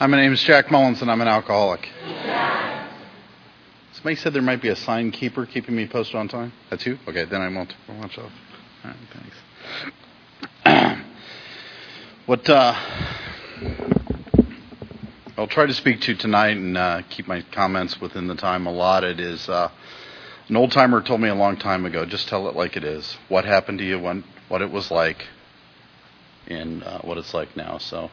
Hi, my name is Jack Mullins, and I'm an alcoholic. Somebody said there might be a sign keeper keeping me posted on time. That's you? Okay, then I won't watch off. All right, thanks. I'll try to speak to tonight and keep my comments within the time allotted is an old-timer told me a long time ago, just tell it like it is. What happened to you, what it was like, and what it's like now. So,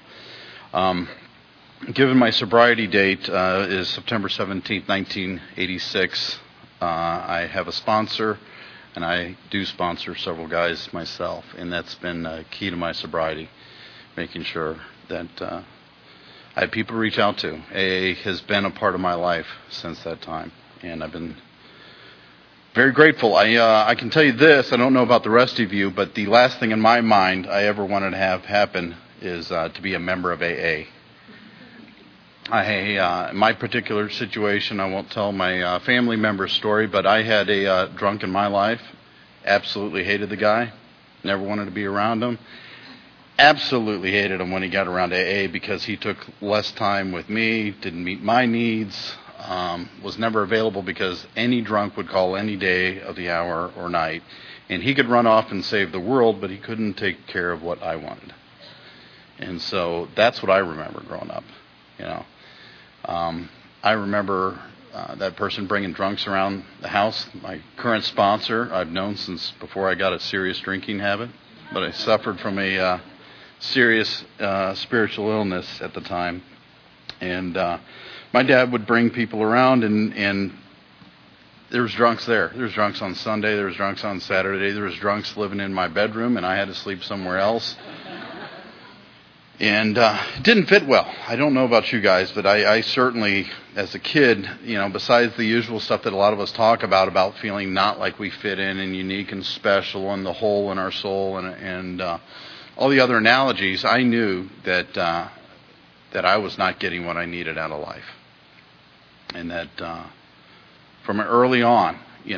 given my sobriety date is September 17th, 1986, I have a sponsor, and I do sponsor several guys myself, and that's been key to my sobriety, making sure that I have people to reach out to. AA has been a part of my life since that time, and I've been very grateful. I can tell you this, I don't know about the rest of you, but the last thing in my mind I ever wanted to have happen is to be a member of AA. In my particular situation, I won't tell my family member's story, but I had a drunk in my life, absolutely hated the guy, never wanted to be around him, absolutely hated him when he got around AA because he took less time with me, didn't meet my needs, was never available because any drunk would call any day of the hour or night, and he could run off and save the world, but he couldn't take care of what I wanted. And so that's what I remember growing up, you know. I remember that person bringing drunks around the house. My current sponsor I've known since before I got a serious drinking habit, but I suffered from a serious spiritual illness at the time. And my dad would bring people around, and there was drunks there. There was drunks on Sunday, there was drunks on Saturday, there was drunks living in my bedroom, and I had to sleep somewhere else. And it didn't fit well. I don't know about you guys, but I certainly, as a kid, you know, besides the usual stuff that a lot of us talk about feeling not like we fit in and unique and special and the hole in our soul and all the other analogies, I knew that I was not getting what I needed out of life. And that from early on,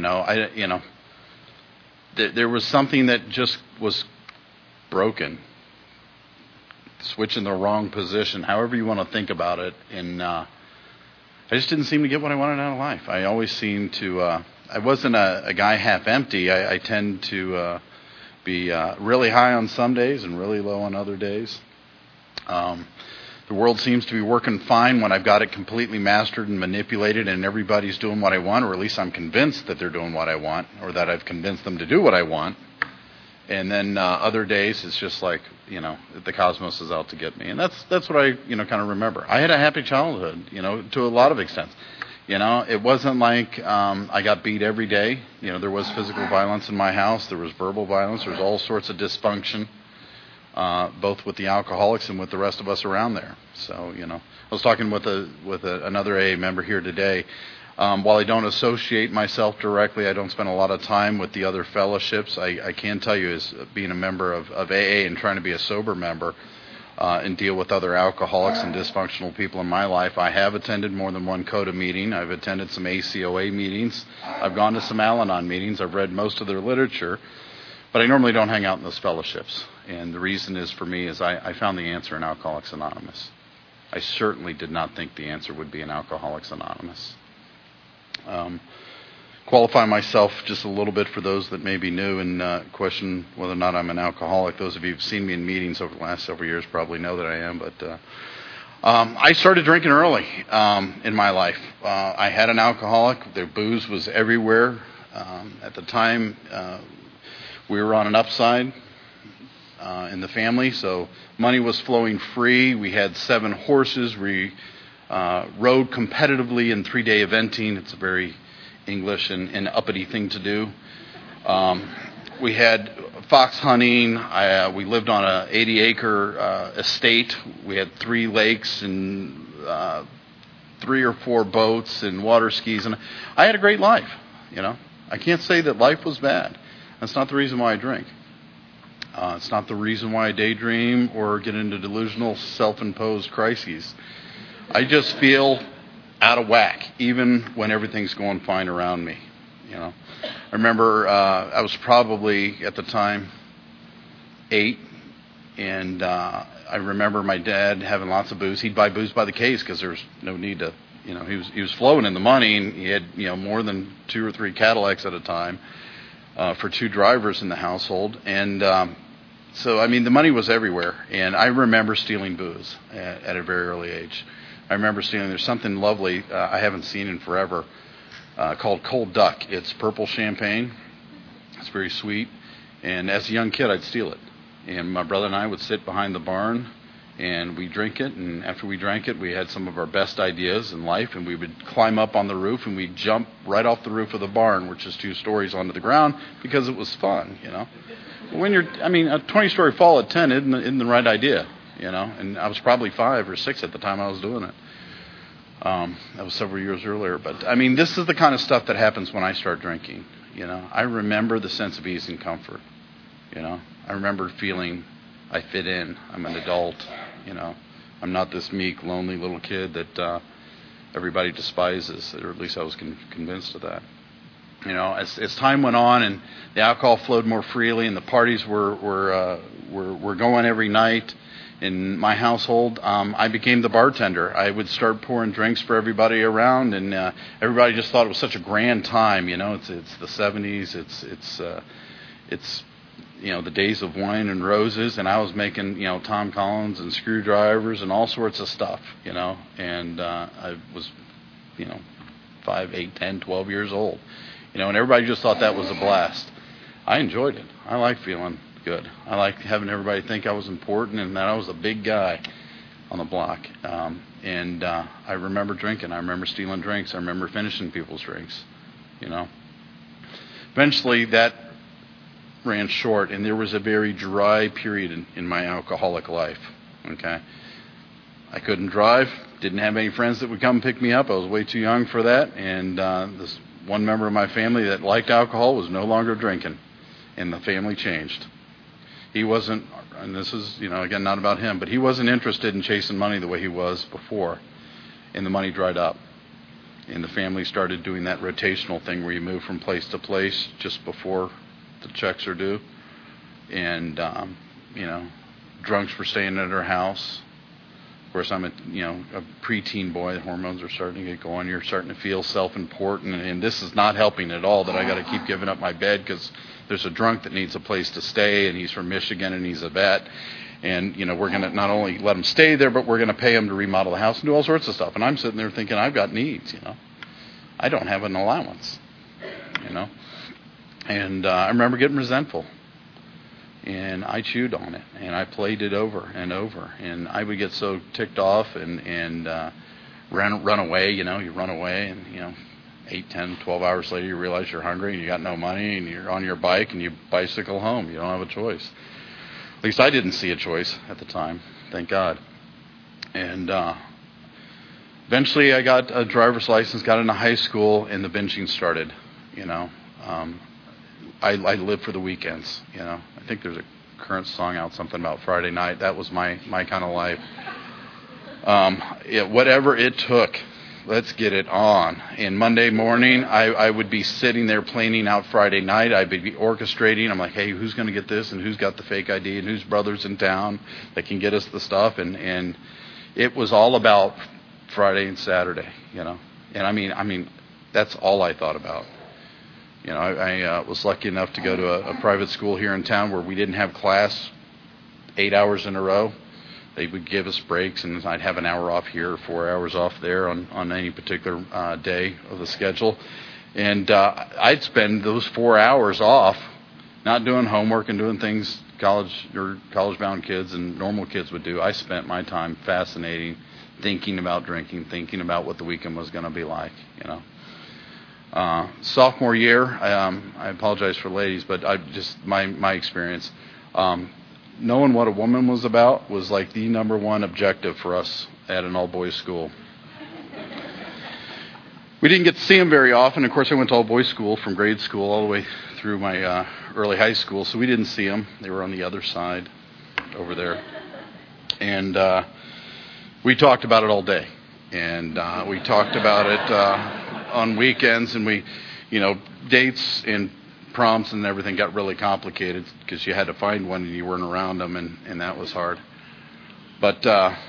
there was something that just was broken. Switch in the wrong position, however you want to think about it. And I just didn't seem to get what I wanted out of life. I always seemed to, I wasn't a guy half empty. I tend to be really high on some days and really low on other days. The world seems to be working fine when I've got it completely mastered and manipulated and everybody's doing what I want, or at least I'm convinced that they're doing what I want, or that I've convinced them to do what I want. And then other days, it's just like, the cosmos is out to get me. And that's what I, kind of remember. I had a happy childhood, to a lot of extents. It wasn't like I got beat every day. There was physical violence in my house. There was verbal violence. There was all sorts of dysfunction, both with the alcoholics and with the rest of us around there. So, I was talking with another AA member here today. While I don't associate myself directly, I don't spend a lot of time with the other fellowships. I can tell you, as being a member of AA and trying to be a sober member and deal with other alcoholics and dysfunctional people in my life, I have attended more than one CODA meeting. I've attended some ACOA meetings. I've gone to some Al-Anon meetings. I've read most of their literature. But I normally don't hang out in those fellowships. And the reason is, for me, is I found the answer in Alcoholics Anonymous. I certainly did not think the answer would be in Alcoholics Anonymous. Qualify myself just a little bit for those that may be new and question whether or not I'm an alcoholic. Those of you who've seen me in meetings over the last several years probably know that I am, but I started drinking early in my life. I had an alcoholic. The booze was everywhere. At the time, we were on an upside in the family, so money was flowing free. We had 7 horses. We rode competitively in 3-day eventing. It's a very English and uppity thing to do. We had fox hunting. We lived on a 80-acre estate. We had 3 lakes and 3 or 4 boats and water skis. And I had a great life, I can't say that life was bad. That's not the reason why I drink. It's not the reason why I daydream or get into delusional self-imposed crises. I just feel out of whack, even when everything's going fine around me. I remember I was probably, at the time, 8, and I remember my dad having lots of booze. He'd buy booze by the case because there was no need to, he was flowing in the money, and he had, more than 2 or 3 Cadillacs at a time for 2 drivers in the household. And so, I mean, the money was everywhere. And I remember stealing booze at a very early age. I remember stealing, there's something lovely I haven't seen in forever called Cold Duck. It's purple champagne. It's very sweet. And as a young kid, I'd steal it. And my brother and I would sit behind the barn, and we'd drink it. And after we drank it, we had some of our best ideas in life. And we would climb up on the roof, and we'd jump right off the roof of the barn, which is 2 stories onto the ground, because it was fun, When a 20-story fall at 10 isn't the right idea, And I was probably 5 or 6 at the time I was doing it. That was several years earlier. But, this is the kind of stuff that happens when I start drinking, I remember the sense of ease and comfort, I remember feeling I fit in. I'm an adult, I'm not this meek, lonely little kid that everybody despises, or at least I was convinced of that. As time went on and the alcohol flowed more freely and the parties were going every night in my household, I became the bartender. I would start pouring drinks for everybody around, and everybody just thought it was such a grand time. It's the 70s. It's the days of wine and roses, and I was making Tom Collins and screwdrivers and all sorts of stuff. And I was 5, 8, 10, 12 years old. And everybody just thought that was a blast. I enjoyed it. I liked feeling good. I liked having everybody think I was important and that I was a big guy on the block. And I remember drinking. I remember stealing drinks. I remember finishing people's drinks. Eventually, that ran short, and there was a very dry period in my alcoholic life. Okay, I couldn't drive. Didn't have any friends that would come pick me up. I was way too young for that. And this one member of my family that liked alcohol was no longer drinking, and the family changed. He wasn't, and this is, again, not about him, but he wasn't interested in chasing money the way he was before, and the money dried up. And the family started doing that rotational thing where you move from place to place just before the checks are due. And, drunks were staying at our house. Of course, I'm a preteen boy. The hormones are starting to get going. You're starting to feel self-important, and this is not helping at all. That I got to keep giving up my bed because there's a drunk that needs a place to stay, and he's from Michigan, and he's a vet. And we're going to not only let him stay there, but we're going to pay him to remodel the house and do all sorts of stuff. And I'm sitting there thinking, I've got needs. I don't have an allowance. And I remember getting resentful. And I chewed on it, and I played it over and over. And I would get so ticked off and run away. You run away, and 8, 10, 12 hours later, you realize you're hungry and you got no money, and you're on your bike and you bicycle home. You don't have a choice. At least I didn't see a choice at the time. Thank God. And eventually, I got a driver's license, got into high school, and the binging started. I lived for the weekends. I think there's a current song out, something about Friday night. That was my kind of life. Whatever it took, let's get it on. And Monday morning, I would be sitting there planning out Friday night. I'd be orchestrating. I'm like, hey, who's going to get this, and who's got the fake ID, and whose brother's in town that can get us the stuff. And it was all about Friday and Saturday. And I mean, that's all I thought about. I was lucky enough to go to a private school here in town where we didn't have class 8 hours in a row. They would give us breaks, and I'd have an hour off here or 4 hours off there on any particular day of the schedule. And I'd spend those 4 hours off not doing homework and doing things college-bound kids and normal kids would do. I spent my time fascinating, thinking about drinking, thinking about what the weekend was going to be like, Sophomore year, I apologize for ladies, but my experience, knowing what a woman was about was like the number one objective for us at an all-boys school. We didn't get to see them very often. Of course, I went to all-boys school from grade school all the way through my early high school, so we didn't see them. They were on the other side over there. And we talked about it all day. And we talked about it on weekends, and we, dates and proms and everything got really complicated because you had to find one and you weren't around them, and that was hard. But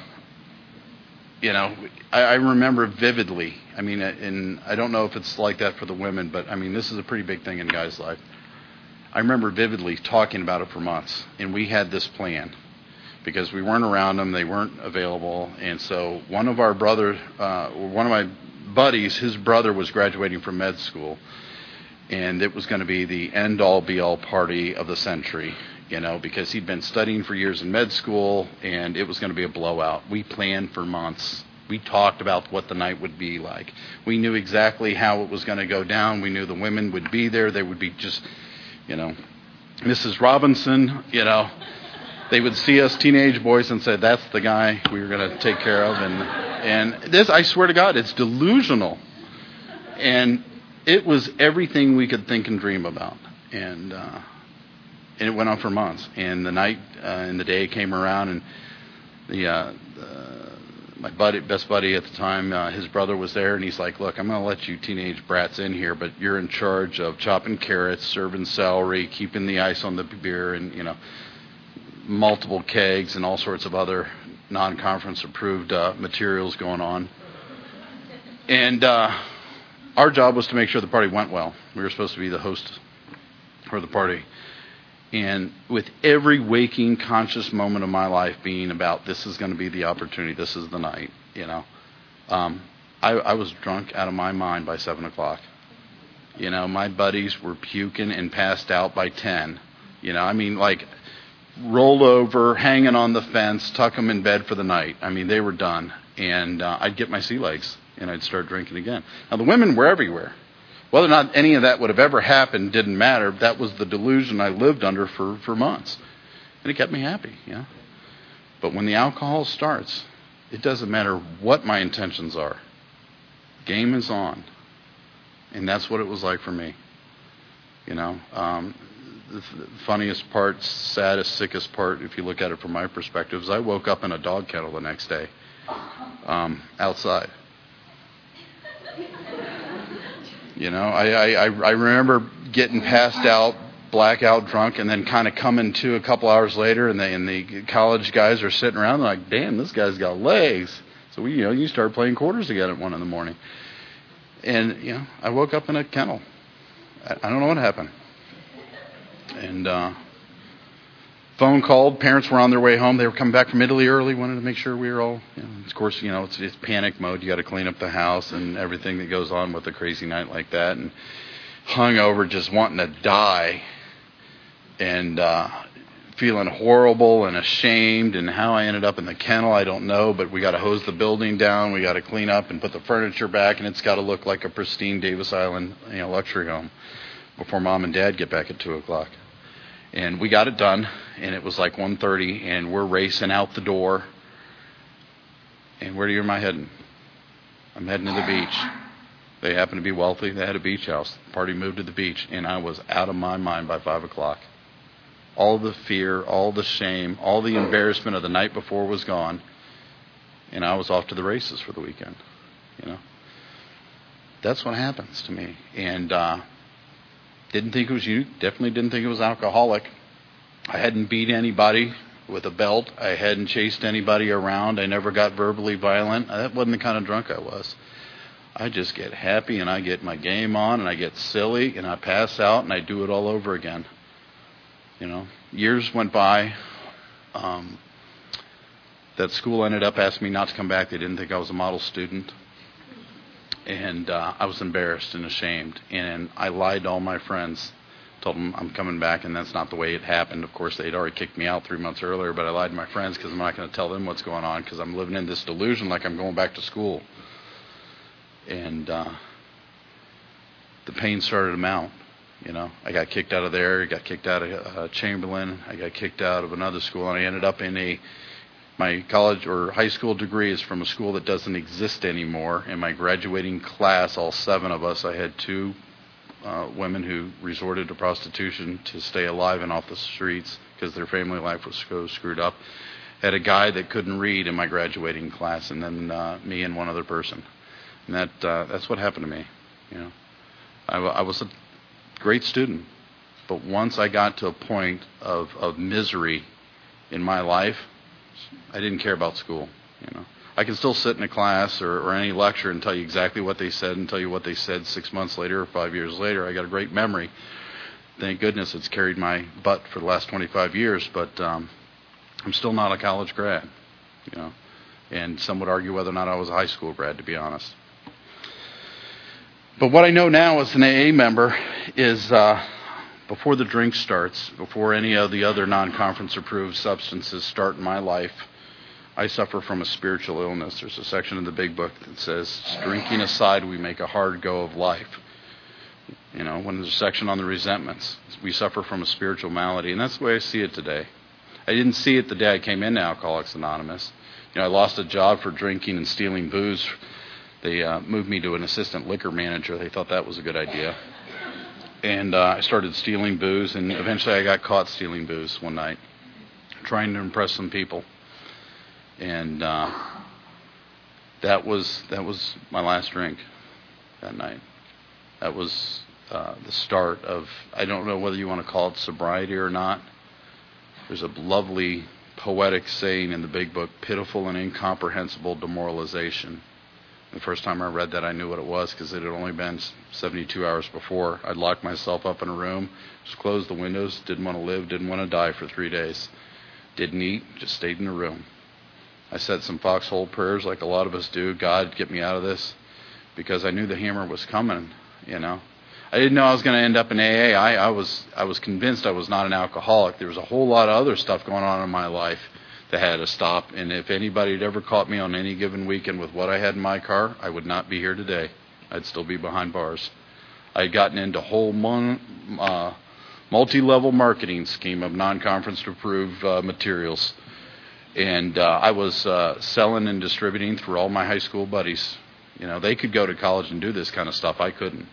I remember vividly. I mean, and I don't know if it's like that for the women, but I mean, this is a pretty big thing in a guy's life. I remember vividly talking about it for months, and we had this plan because we weren't around them, they weren't available, and so one of my buddies, his brother was graduating from med school, and it was going to be the end-all, be-all party of the century, because he'd been studying for years in med school, and it was going to be a blowout. We planned for months. We talked about what the night would be like. We knew exactly how it was going to go down. We knew the women would be there. They would be just, Mrs. Robinson, they would see us teenage boys and say, that's the guy we were going to take care of. And this, I swear to God, it's delusional. And it was everything we could think and dream about. And it went on for months. And the night and the day came around, and my best buddy at the time, his brother was there, and he's like, look, I'm going to let you teenage brats in here, but you're in charge of chopping carrots, serving celery, keeping the ice on the beer, and, multiple kegs and all sorts of other non-conference approved materials going on. And our job was to make sure the party went well. We were supposed to be the host for the party. And with every waking conscious moment of my life being about, this is going to be the opportunity, this is the night, I was drunk out of my mind by 7 o'clock. My buddies were puking and passed out by 10. Like rolled over, hanging on the fence, tuck them in bed for the night. I mean, they were done. And I'd get my sea legs, and I'd start drinking again. Now, the women were everywhere. Whether or not any of that would have ever happened didn't matter. That was the delusion I lived under for months. And it kept me happy, But when the alcohol starts, it doesn't matter what my intentions are. Game is on. And that's what it was like for me. The funniest part, saddest, sickest part, if you look at it from my perspective, is I woke up in a dog kennel the next day, outside. I remember getting passed out, blackout drunk, and then kind of coming to a couple hours later, and the college guys are sitting around and like, damn, this guy's got legs. So you start playing quarters again at 1 a.m. And I woke up in a kennel. I don't know what happened. And phone called. Parents were on their way home. They were coming back from Italy early. Wanted to make sure we were all. Of course, it's panic mode. You got to clean up the house and everything that goes on with a crazy night like that. And hung over, just wanting to die, and feeling horrible and ashamed. And how I ended up in the kennel, I don't know. But we got to hose the building down. We got to clean up and put the furniture back, and it's got to look like a pristine Davis Island, luxury home before Mom and Dad get back at 2 o'clock. And we got it done, and it was like 1:30, and we're racing out the door. And where am I heading? I'm heading to the beach. They happen to be wealthy. They had a beach house. The party moved to the beach, and I was out of my mind by 5 o'clock. All the fear, all the shame, all the embarrassment of the night before was gone, and I was off to the races for the weekend. That's what happens to me. And didn't think it was you. Definitely didn't think it was alcoholic. I hadn't beat anybody with a belt. I hadn't chased anybody around. I never got verbally violent. That wasn't the kind of drunk I was. I just get happy, and I get my game on, and I get silly, and I pass out, and I do it all over again. Years went by. That school ended up asking me not to come back. They didn't think I was a model student. And I was embarrassed and ashamed. And I lied to all my friends. Told them I'm coming back, and that's not the way it happened. Of course, they'd already kicked me out 3 months earlier, but I lied to my friends because I'm not going to tell them what's going on because I'm living in this delusion like I'm going back to school. And the pain started to mount. I got kicked out of there. I got kicked out of Chamberlain. I got kicked out of another school, and I ended up in my college or high school degree is from a school that doesn't exist anymore. In my graduating class, all 7 of us, I had 2 women who resorted to prostitution to stay alive and off the streets because their family life was so screwed up. Had a guy that couldn't read in my graduating class, and then me and one other person. And that's what happened to me. I was a great student, but once I got to a point of misery in my life, I didn't care about school. I can still sit in a class or any lecture and tell you exactly what they said and tell you what they said 6 months later or 5 years later. I got a great memory. Thank goodness it's carried my butt for the last 25 years, but I'm still not a college grad, and some would argue whether or not I was a high school grad, to be honest. But what I know now as an AA member is before the drink starts, before any of the other non-conference approved substances start in my life, I suffer from a spiritual illness. There's a section in the big book that says, drinking aside, we make a hard go of life. When there's a section on the resentments, we suffer from a spiritual malady, and that's the way I see it today. I didn't see it the day I came into Alcoholics Anonymous. I lost a job for drinking and stealing booze. They moved me to an assistant liquor manager. They thought that was a good idea. And I started stealing booze, and eventually I got caught stealing booze one night, trying to impress some people. And that was my last drink that night. That was the start of, I don't know whether you want to call it sobriety or not. There's a lovely poetic saying in the big book, pitiful and incomprehensible demoralization. The first time I read that, I knew what it was because it had only been 72 hours before. I'd locked myself up in a room, just closed the windows, didn't want to live, didn't want to die for 3 days. Didn't eat, just stayed in the room. I said some foxhole prayers like a lot of us do. God, get me out of this, because I knew the hammer was coming, I didn't know I was going to end up in AA. I was convinced I was not an alcoholic. There was a whole lot of other stuff going on in my life that had to stop. And if anybody had ever caught me on any given weekend with what I had in my car, I would not be here today. I'd still be behind bars. I had gotten into a whole multi-level marketing scheme of non-conference approved materials. And I was selling and distributing through all my high school buddies. They could go to college and do this kind of stuff. I couldn't.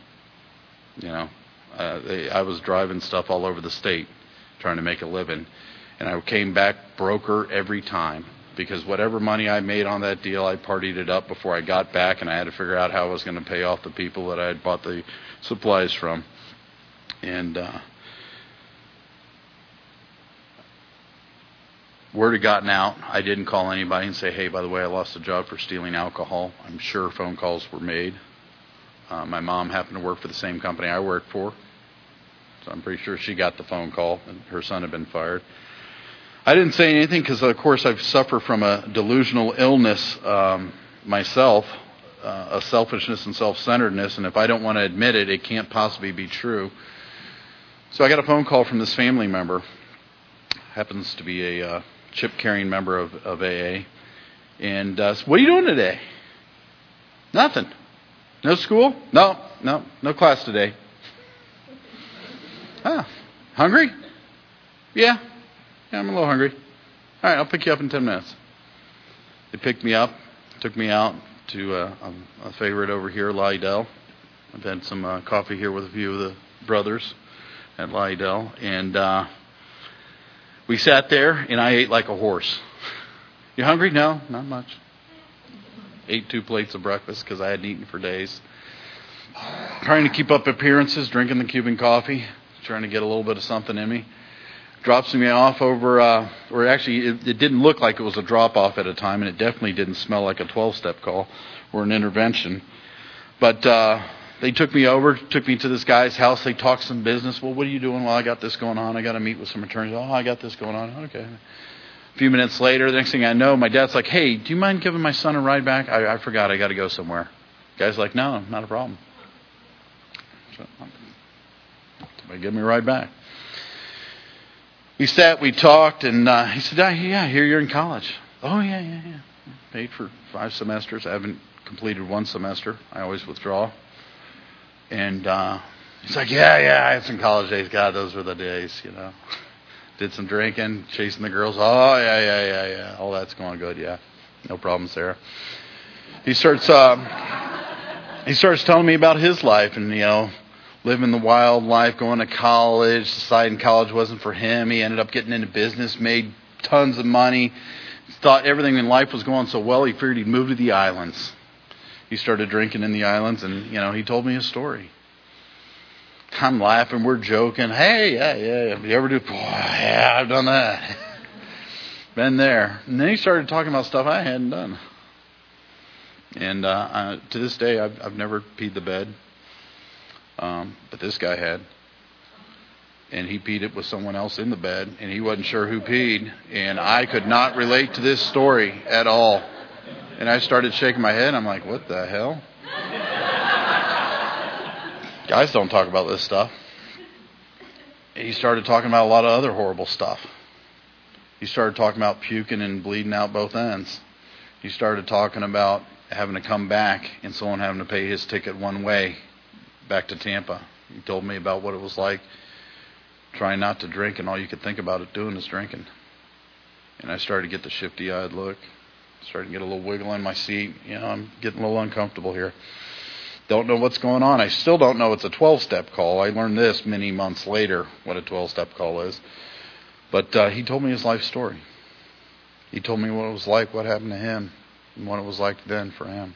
I was driving stuff all over the state trying to make a living. And I came back broker every time because whatever money I made on that deal, I partied it up before I got back, and I had to figure out how I was going to pay off the people that I had bought the supplies from. And word had gotten out. I didn't call anybody and say, hey, by the way, I lost a job for stealing alcohol. I'm sure phone calls were made. My mom happened to work for the same company I worked for, so I'm pretty sure she got the phone call, and her son had been fired. I didn't say anything because, of course, I've suffered from a delusional illness myself, a selfishness and self-centeredness, and if I don't want to admit it, it can't possibly be true. So I got a phone call from this family member, happens to be a chip-carrying member of AA, and said, what are you doing today? Nothing. No school? No class today. Hungry? Yeah, I'm a little hungry. All right, I'll pick you up in 10 minutes. They picked me up, took me out to a favorite over here, Lydell. I've had some coffee here with a few of the brothers at Lydell, and we sat there, and I ate like a horse. You hungry? No, not much. Ate 2 plates of breakfast because I hadn't eaten for days. Trying to keep up appearances, drinking the Cuban coffee, trying to get a little bit of something in me. Drops me off over, or actually it didn't look like it was a drop-off at a time, and it definitely didn't smell like a 12-step call or an intervention. But they took me to this guy's house. They talked some business. Well, what are you doing? Well, I got this going on. I got to meet with some attorneys. Oh, I got this going on. Okay. A few minutes later, the next thing I know, my dad's like, hey, do you mind giving my son a ride back? I forgot. I got to go somewhere. The guy's like, no, not a problem. So, somebody give me a ride back. We sat, we talked, and he said, yeah, I hear you're in college. Oh, yeah. Paid for 5 semesters. I haven't completed 1 semester. I always withdraw. And he's like, yeah, I had some college days. God, those were the days, Did some drinking, chasing the girls. Oh, yeah. All that's going good, yeah. No problems there. He starts telling me about his life and, living the wild life, going to college, deciding college wasn't for him. He ended up getting into business, made tons of money, thought everything in life was going so well, he figured he'd move to the islands. He started drinking in the islands, and, he told me his story. I'm laughing, we're joking. Hey, yeah. You ever do? Boy, yeah, I've done that. Been there. And then he started talking about stuff I hadn't done. And to this day, I've never peed the bed. But this guy had. And he peed it with someone else in the bed. And he wasn't sure who peed. And I could not relate to this story at all. And I started shaking my head. I'm like, what the hell? Guys don't talk about this stuff. And he started talking about a lot of other horrible stuff. He started talking about puking and bleeding out both ends. He started talking about having to come back and someone having to pay his ticket one way back to Tampa. He told me about what it was like trying not to drink, and all you could think about it doing is drinking. And I started to get the shifty-eyed look. Started to get a little wiggle in my seat. I'm getting a little uncomfortable here. Don't know what's going on. I still don't know it's a 12-step call. I learned this many months later, what a 12-step call is. But he told me his life story. He told me what it was like, what happened to him, and what it was like then for him.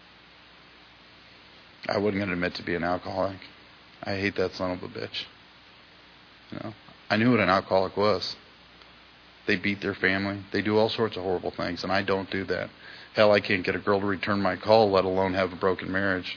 I wasn't going to admit to being an alcoholic. I hate that son of a bitch. I knew what an alcoholic was. They beat their family. They do all sorts of horrible things, and I don't do that. Hell, I can't get a girl to return my call, let alone have a broken marriage.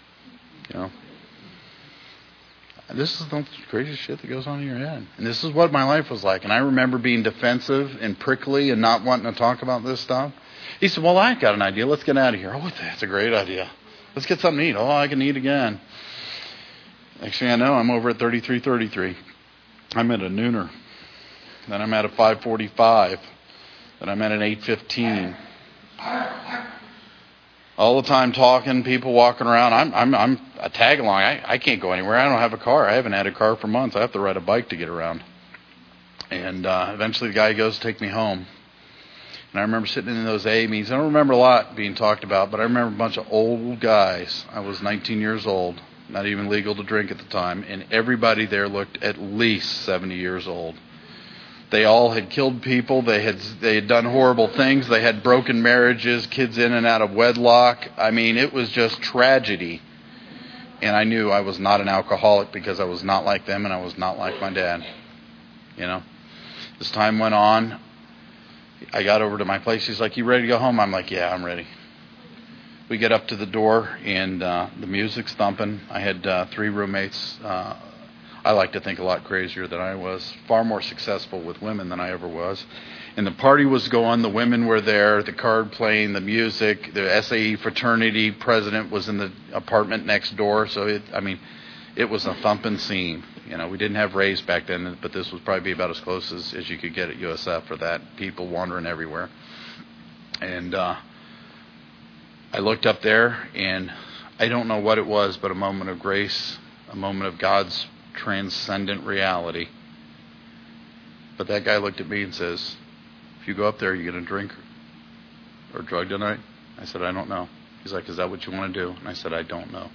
This is the crazy shit that goes on in your head. And this is what my life was like. And I remember being defensive and prickly and not wanting to talk about this stuff. He said, well, I got an idea. Let's get out of here. Oh, that's a great idea. Let's get something to eat. Oh, I can eat again. Next thing I know, I'm over at 3333. I'm at a nooner. Then I'm at a 5:45. Then I'm at an 8:15. All the time talking, people walking around. I'm a tag along. I can't go anywhere. I don't have a car. I haven't had a car for months. I have to ride a bike to get around. And eventually the guy goes to take me home. And I remember sitting in those AA meetings. I don't remember a lot being talked about, but I remember a bunch of old guys. I was 19 years old, not even legal to drink at the time. And everybody there looked at least 70 years old. They all had killed people. They had done horrible things. They had broken marriages, kids in and out of wedlock. I mean, it was just tragedy. And I knew I was not an alcoholic because I was not like them and I was not like my dad. As time went on, I got over to my place. He's like, you ready to go home? I'm like, yeah, I'm ready. We get up to the door and the music's thumping. I had 3 roommates. I like to think a lot crazier than I was. Far more successful with women than I ever was. And the party was going. The women were there. The card playing. The music. The SAE fraternity president was in the apartment next door. So it was a thumping scene. We didn't have Rays back then, but this was probably about as close as you could get at USF for that. People wandering everywhere. And I looked up there, and I don't know what it was, but a moment of grace, a moment of God's transcendent reality. But that guy looked at me and says, if you go up there, are you going to drink or drug tonight? I said, I don't know. He's like, is that what you want to do? And I said, I don't know.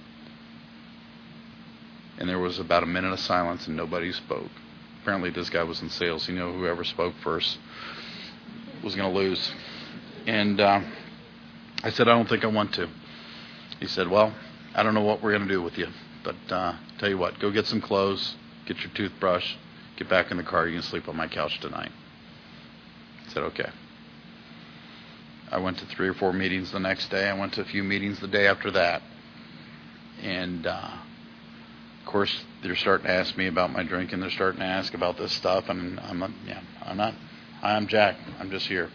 And there was about a minute of silence and nobody spoke. Apparently this guy was in sales. He knew whoever spoke first was going to lose. And I said, I don't think I want to. He said, well, I don't know what we're going to do with you. But tell you what, go get some clothes, get your toothbrush, get back in the car. You can sleep on my couch tonight. I said, okay. I went to 3 or 4 meetings the next day. I went to a few meetings the day after that. And, of course, they're starting to ask me about my drinking. They're starting to ask about this stuff. And I'm Jack. I'm just here.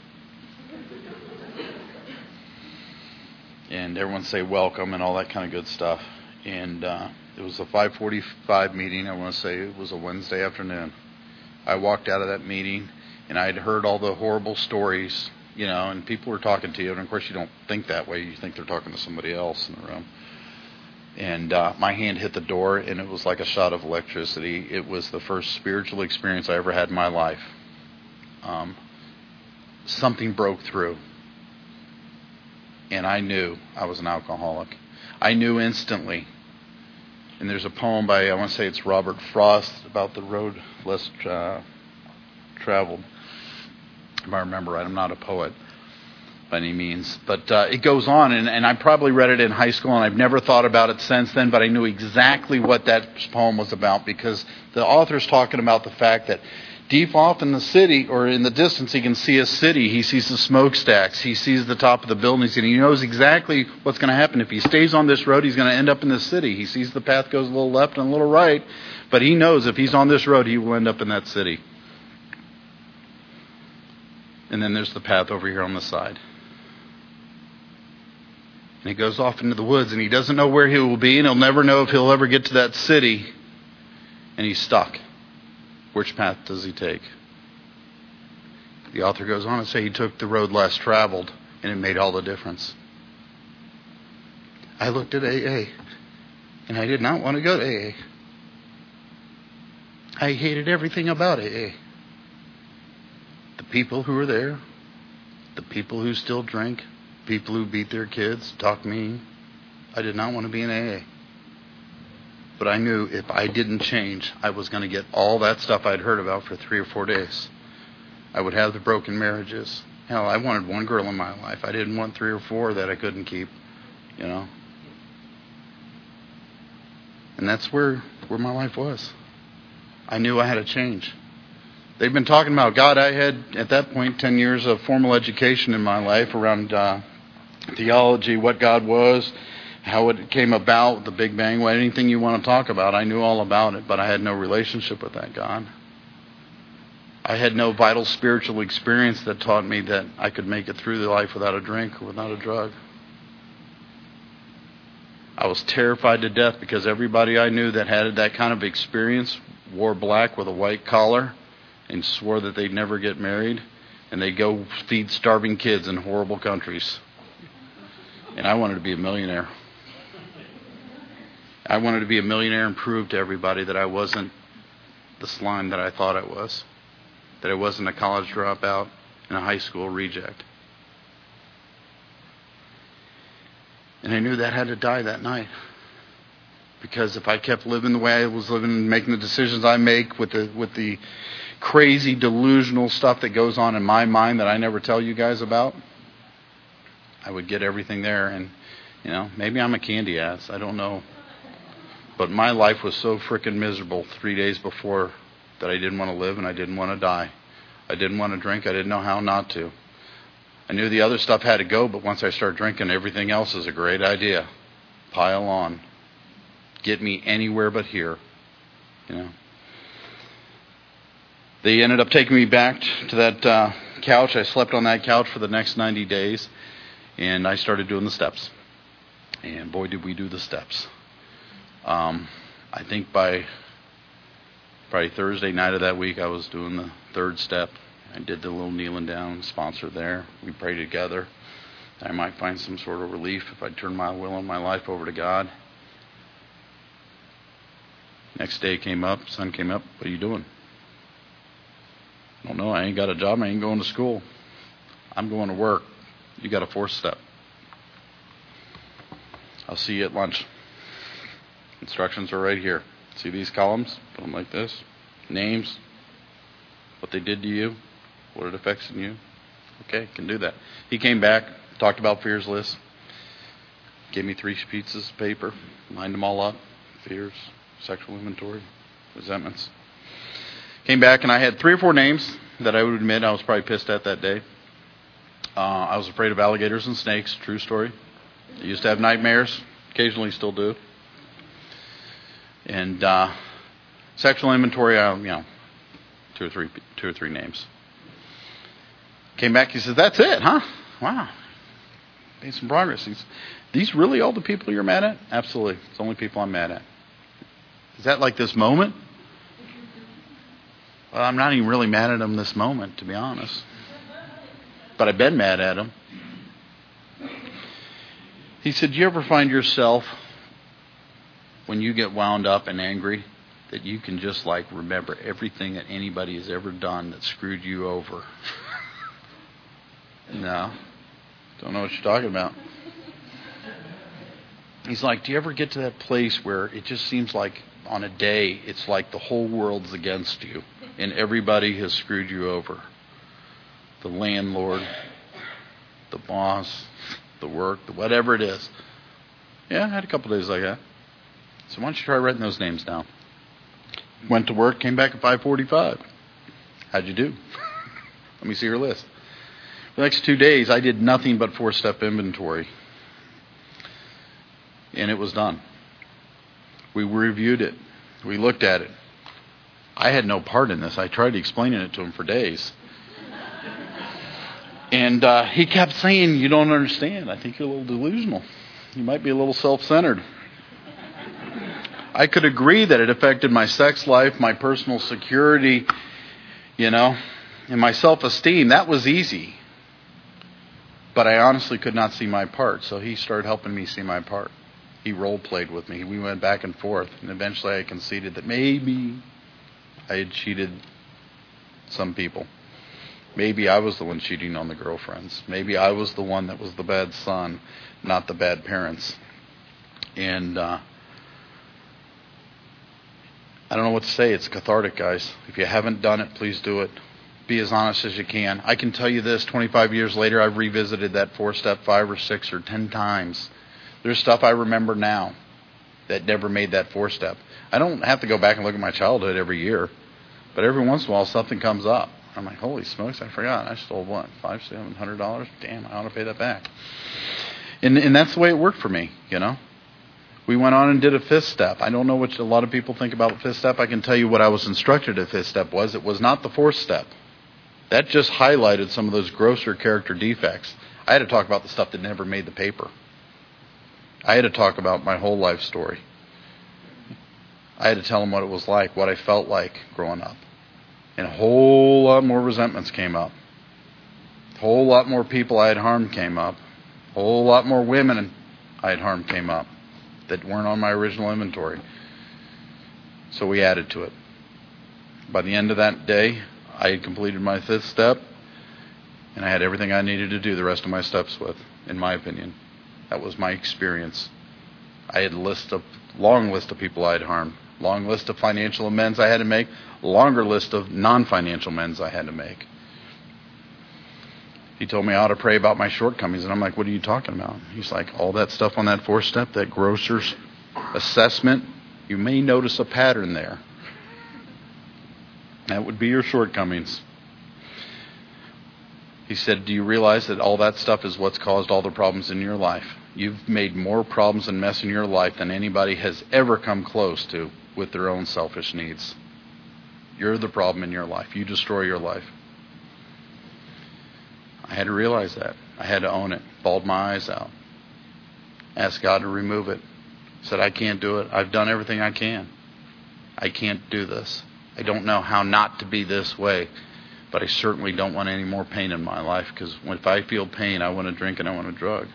And everyone say welcome and all that kind of good stuff. And it was a 5:45 meeting. I want to say it was a Wednesday afternoon. I walked out of that meeting, and I had heard all the horrible stories, and people were talking to you. And, of course, you don't think that way. You think they're talking to somebody else in the room. And my hand hit the door, and it was like a shot of electricity. It was the first spiritual experience I ever had in my life. Something broke through. And I knew I was an alcoholic. I knew instantly. And there's a poem by, I want to say it's Robert Frost, about the road less traveled. If I remember right, I'm not a poet. by any means. But it goes on, and I probably read it in high school, and I've never thought about it since then, but I knew exactly what that poem was about, because the author's talking about the fact that deep off in the city, or in the distance, he can see a city. He sees the smokestacks. He sees the top of the buildings, and he knows exactly what's going to happen. If he stays on this road, he's going to end up in the city. He sees the path goes a little left and a little right, but he knows if he's on this road, he will end up in that city. And then there's the path over here on the side. And he goes off into the woods, and he doesn't know where he will be, and he'll never know if he'll ever get to that city. And he's stuck. Which path does he take? The author goes on to say he took the road less traveled, and it made all the difference. I looked at AA, and I did not want to go to AA. I hated everything about AA. The people who were there, the people who still drink, people who beat their kids, talk mean. I did not want to be in AA. But I knew if I didn't change, I was going to get all that stuff I'd heard about for 3 or 4 days. I would have the broken marriages. Hell, I wanted one girl in my life. I didn't want 3 or 4 that I couldn't keep, you know. And that's where my life was. I knew I had to change. They've been talking about God. I had, at that point, 10 years of formal education in my life around theology, what God was, how it came about, the Big Bang, anything you want to talk about. I knew all about it, but I had no relationship with that God. I had no vital spiritual experience that taught me that I could make it through the life without a drink or without a drug. I was terrified to death because everybody I knew that had that kind of experience wore black with a white collar and swore that they'd never get married, and they'd go feed starving kids in horrible countries. And I wanted to be a millionaire. I wanted to be a millionaire and prove to everybody that I wasn't the slime that I thought I was, that I wasn't a college dropout and a high school reject. And I knew that had to die that night. Because if I kept living the way I was living and making the decisions I make with the crazy delusional stuff that goes on in my mind that I never tell you guys about, I would get everything there. And, you know, maybe I'm a candy ass. I don't know. But my life was so frickin' miserable 3 days before that I didn't want to live and I didn't want to die. I didn't want to drink. I didn't know how not to. I knew the other stuff had to go, but once I started drinking, everything else is a great idea. Pile on. Get me anywhere but here. You know. They ended up taking me back to that couch. I slept on that couch for the next 90 days, and I started doing the steps. And boy, did we do the steps. I think by probably Thursday night of that week, I was doing the 3rd step. I did the little kneeling down, sponsor there. We prayed together. I might find some sort of relief if I turn my will and my life over to God. Next day came up, sun came up. What are you doing? I don't know. I ain't got a job. I ain't going to school. I'm going to work. You got a 4th step. I'll see you at lunch. Instructions are right here. See these columns? Put them like this. Names. What they did to you. What it affects in you. Okay, can do that. He came back, talked about fears list. Gave me 3 pieces of paper. Lined them all up. Fears, sexual inventory, resentments. Came back and I had 3 or 4 names that I would admit I was probably pissed at that day. I was afraid of alligators and snakes. True story. I used to have nightmares. Occasionally still do. And sexual inventory, 2 or 3 names. Came back, he says, "That's it, huh? Wow. Made some progress." These really all the people you're mad at? Absolutely. It's the only people I'm mad at. Is that like this moment? Well, I'm not even really mad at them this moment, to be honest. But I've been mad at them. He said, "Do you ever find yourself, when you get wound up and angry, that you can just remember everything that anybody has ever done that screwed you over?" No. Don't know what you're talking about. He's like, "Do you ever get to that place where it just seems like on a day, it's like the whole world's against you and everybody has screwed you over? The landlord, the boss, the work, whatever it is. Yeah, I had a couple days like that. So why don't you try writing those names down? Went to work, came back at 5:45. How'd you do? Let me see your list. For the next 2 days, I did nothing but 4-step inventory. And it was done. We reviewed it. We looked at it. I had no part in this. I tried explaining it to him for days. And he kept saying, you don't understand. I think you're a little delusional. You might be a little self-centered. I could agree that it affected my sex life, my personal security, and my self-esteem. That was easy. But I honestly could not see my part. So he started helping me see my part. He role-played with me. We went back and forth. And eventually I conceded that maybe I had cheated some people. Maybe I was the one cheating on the girlfriends. Maybe I was the one that was the bad son, not the bad parents. And I don't know what to say. It's cathartic, guys. If you haven't done it, please do it. Be as honest as you can. I can tell you this, 25 years later, I've revisited that 4-step 5 or 6 or 10 times. There's stuff I remember now that never made that 4-step. I don't have to go back and look at my childhood every year. But every once in a while, something comes up. I'm like, holy smokes, I forgot. I stole what? $500-$700? Damn, I ought to pay that back. And that's the way it worked for me, We went on and did a 5th step. I don't know what a lot of people think about 5th step. I can tell you what I was instructed a 5th step was. It was not the 4th step. That just highlighted some of those grosser character defects. I had to talk about the stuff that never made the paper. I had to talk about my whole life story. I had to tell them what it was like, what I felt like growing up. And a whole lot more resentments came up. A whole lot more people I had harmed came up. A whole lot more women I had harmed came up that weren't on my original inventory. So we added to it. By the end of that day, I had completed my 5th step, and I had everything I needed to do the rest of my steps with, in my opinion. That was my experience. I had a long list of people I had harmed, long list of financial amends I had to make, longer list of non-financial amends I had to make. He told me I ought to pray about my shortcomings, and I'm like, what are you talking about? He's like, all that stuff on that 4th step, that grosser's assessment, you may notice a pattern there. That would be your shortcomings. He said, do you realize that all that stuff is what's caused all the problems in your life? You've made more problems and mess in your life than anybody has ever come close to with their own selfish needs. You're the problem in your life. You destroy your life. I had to realize that. I had to own it. Bawled my eyes out. Asked God to remove it. Said, I can't do it. I've done everything I can. I can't do this. I don't know how not to be this way. But I certainly don't want any more pain in my life, because if I feel pain, I want to drink and I want a drug.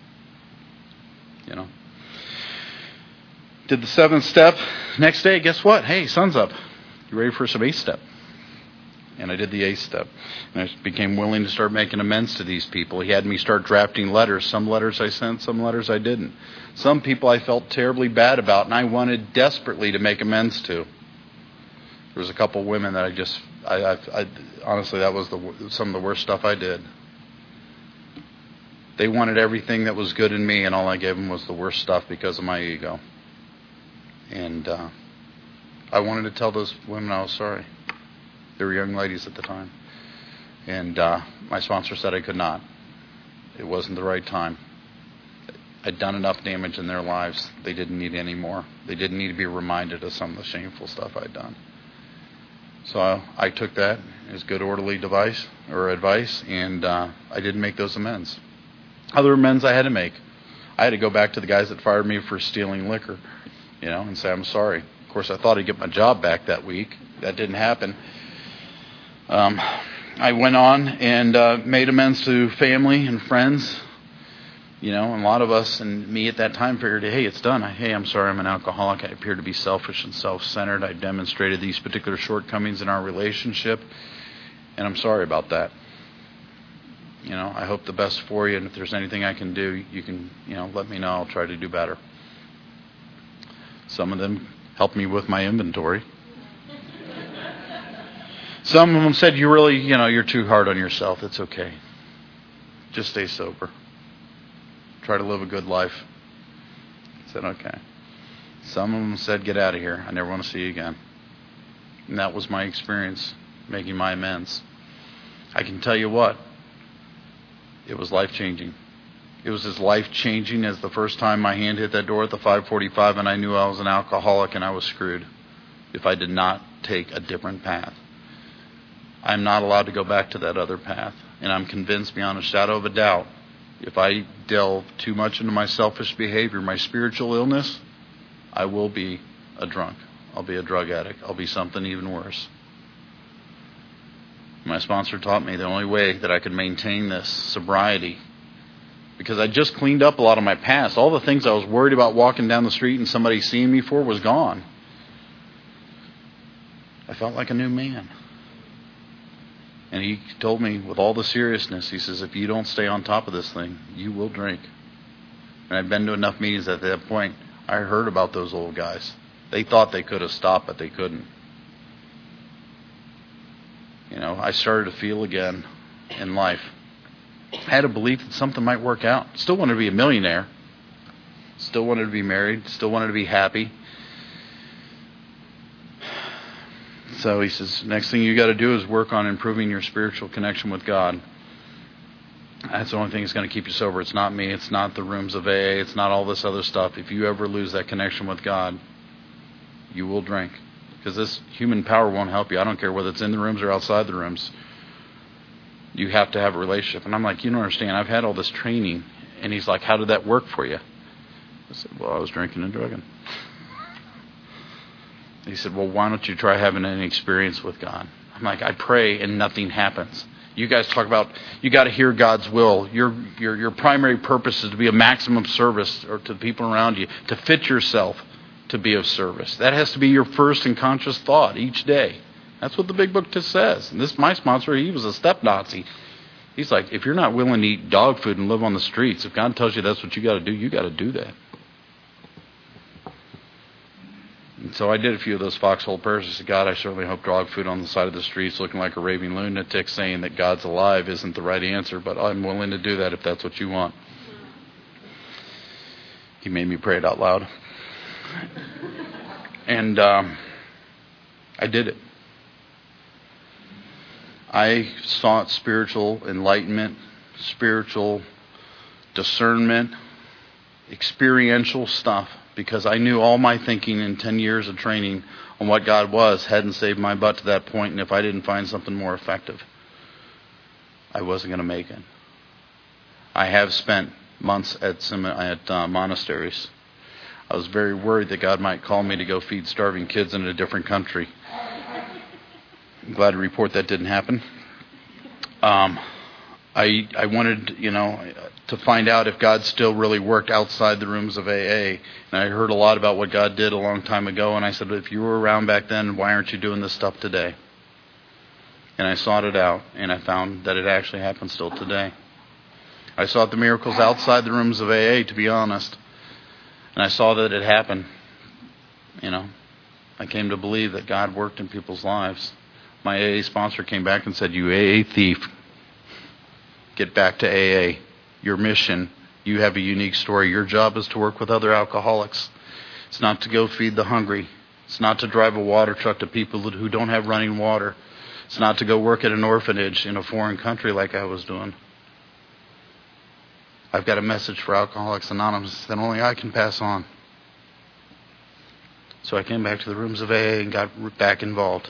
Did the 7th step. Next day, guess what? Hey, sun's up. You ready for some 8th step? And I did the 8th step. And I became willing to start making amends to these people. He had me start drafting letters. Some letters I sent, some letters I didn't. Some people I felt terribly bad about, and I wanted desperately to make amends to. There was a couple women that I honestly, that was some of the worst stuff I did. They wanted everything that was good in me, and all I gave them was the worst stuff because of my ego. And I wanted to tell those women I was sorry. They were young ladies at the time. And my sponsor said I could not. It wasn't the right time. I'd done enough damage in their lives. They didn't need any more. They didn't need to be reminded of some of the shameful stuff I'd done. So I took that as good orderly advice, and I didn't make those amends. Other amends I had to make. I had to go back to the guys that fired me for stealing liquor, and say I'm sorry. Of course, I thought I'd get my job back that week. That didn't happen. I went on and made amends to family and friends. And a lot of us, and me at that time, figured, hey, it's done. Hey, I'm sorry, I'm an alcoholic. I appear to be selfish and self-centered. I demonstrated these particular shortcomings in our relationship, and I'm sorry about that. I hope the best for you, and if there's anything I can do, you can, let me know. I'll try to do better. Some of them helped me with my inventory. Some of them said, you're too hard on yourself. It's okay. Just stay sober. Try to live a good life. I said, okay. Some of them said, get out of here. I never want to see you again. And that was my experience making my amends. I can tell you what, it was life-changing. It was as life-changing as the first time my hand hit that door at the 545 and I knew I was an alcoholic and I was screwed if I did not take a different path. I'm not allowed to go back to that other path. And I'm convinced beyond a shadow of a doubt, if I delve too much into my selfish behavior, my spiritual illness, I will be a drunk. I'll be a drug addict. I'll be something even worse. My sponsor taught me the only way that I could maintain this sobriety, because I just cleaned up a lot of my past. All the things I was worried about walking down the street and somebody seeing me for was gone. I felt like a new man. And he told me with all the seriousness, he says, if you don't stay on top of this thing, you will drink. And I'd been to enough meetings at that point, I heard about those old guys. They thought they could have stopped, but they couldn't. You know, I started to feel again in life. I had a belief that something might work out. Still wanted to be a millionaire. Still wanted to be married. Still wanted to be happy. So he says, next thing you got to do is work on improving your spiritual connection with God. That's the only thing that's going to keep you sober. It's not me. It's not the rooms of AA. It's not all this other stuff. If you ever lose that connection with God, you will drink. Because this human power won't help you. I don't care whether it's in the rooms or outside the rooms. You have to have a relationship. And I'm like, you don't understand. I've had all this training. And he's like, how did that work for you? I said, well, I was drinking and drugging. He said, well, why don't you try having an experience with God? I'm like, I pray and nothing happens. You guys talk about, you got to hear God's will. Your primary purpose is to be a maximum service or to the people around you, to fit yourself to be of service. That has to be your first and conscious thought each day. That's what the big book just says. And this, my sponsor, he was a step Nazi. He's like, if you're not willing to eat dog food and live on the streets, if God tells you that's what you got to do that. And so I did a few of those foxhole prayers. I said, God, I certainly hope dog food on the side of the streets looking like a raving lunatic saying that God's alive isn't the right answer, but I'm willing to do that if that's what you want. He made me pray it out loud. And I did it. I sought spiritual enlightenment, spiritual discernment, experiential stuff, because I knew all my thinking in 10 years of training on what God was hadn't saved my butt to that point, and if I didn't find something more effective, I wasn't going to make it. I have spent months at monasteries. I was very worried that God might call me to go feed starving kids in a different country. I'm glad to report that didn't happen. I wanted, to find out if God still really worked outside the rooms of AA. And I heard a lot about what God did a long time ago. And I said, if you were around back then, why aren't you doing this stuff today? And I sought it out. And I found that it actually happens still today. I sought the miracles outside the rooms of AA, to be honest. And I saw that it happened. I came to believe that God worked in people's lives. My AA sponsor came back and said, you AA thief, get back to AA. Your mission, you have a unique story. Your job is to work with other alcoholics. It's not to go feed the hungry. It's not to drive a water truck to people who don't have running water. It's not to go work at an orphanage in a foreign country like I was doing. I've got a message for Alcoholics Anonymous that only I can pass on. So I came back to the rooms of AA and got back involved.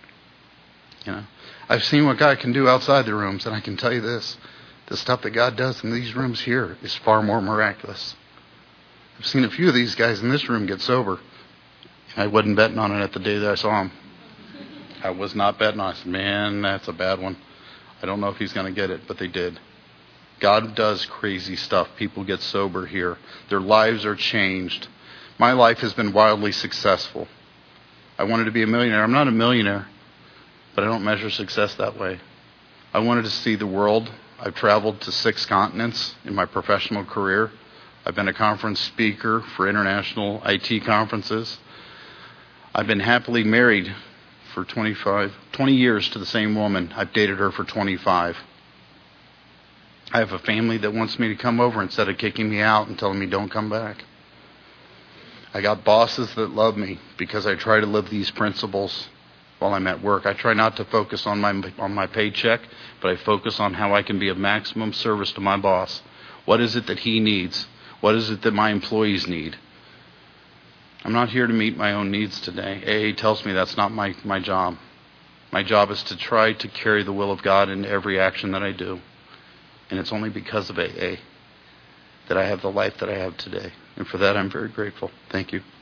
I've seen what God can do outside the rooms, and I can tell you this. The stuff that God does in these rooms here is far more miraculous. I've seen a few of these guys in this room get sober. I wasn't betting on it at the day that I saw him. I was not betting on it. I said, man, that's a bad one. I don't know if he's going to get it, but they did. God does crazy stuff. People get sober here. Their lives are changed. My life has been wildly successful. I wanted to be a millionaire. I'm not a millionaire, but I don't measure success that way. I wanted to see the world. I've traveled to 6 continents in my professional career. I've been a conference speaker for international IT conferences. I've been happily married for 20 years to the same woman. I've dated her for 25. I have a family that wants me to come over instead of kicking me out and telling me don't come back. I got bosses that love me because I try to live these principles while I'm at work. I try not to focus on my paycheck, but I focus on how I can be of maximum service to my boss. What is it that he needs? What is it that my employees need? I'm not here to meet my own needs today. AA tells me that's not my job. My job is to try to carry the will of God in every action that I do. And it's only because of AA that I have the life that I have today. And for that, I'm very grateful. Thank you.